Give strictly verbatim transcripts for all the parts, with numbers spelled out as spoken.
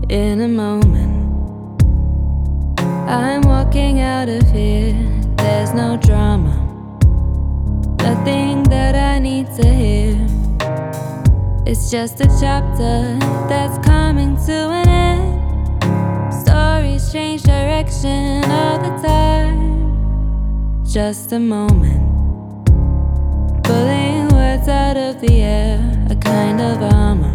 In a moment, I'm walking out of here. There's no drama, nothing that I need to hear. It's just a chapter that's coming to an end. Stories change direction all the time. Just a moment, pulling words out of the air, a kind of armor.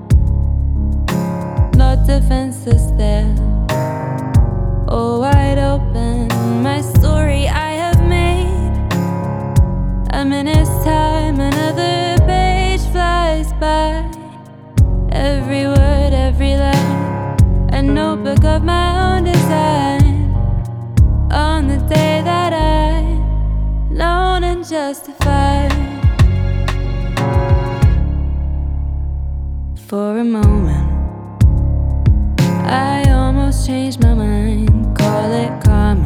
No defenses there, all wide open. My story I have made. A minute's time, another page flies by. Every word, every line, a notebook of my own design. On the day that I'm known and justified. For a moment, I almost changed my mind, call it karma.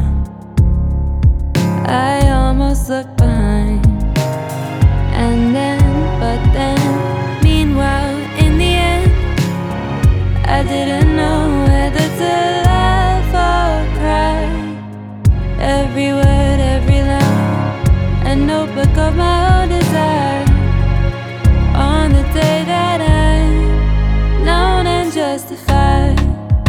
I almost looked behind, and then, but then, meanwhile, in the end, I didn't know whether to laugh or cry. Every word, every line, a notebook of my own desire. On the day that I'm known and justified.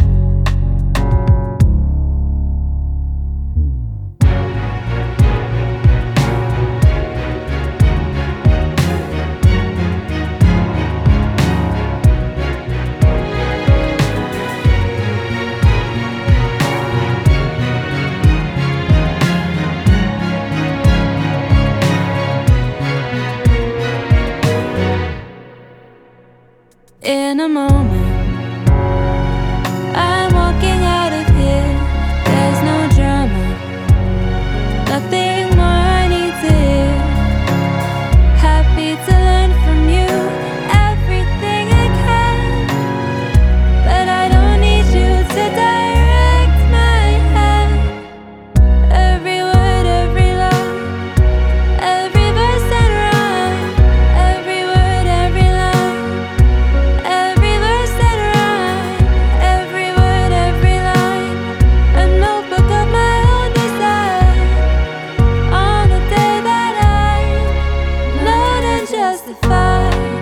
In a moment, I'm walking out of here. There's no drama, nothing more I need to hear. Happy to learn from you everything I can, but I don't need you to direct my hand. Every word, every line, every verse and rhyme. Every word, every line, every verse and rhyme. Every word, every line, a notebook of my own design. On the day that I'm known and justified.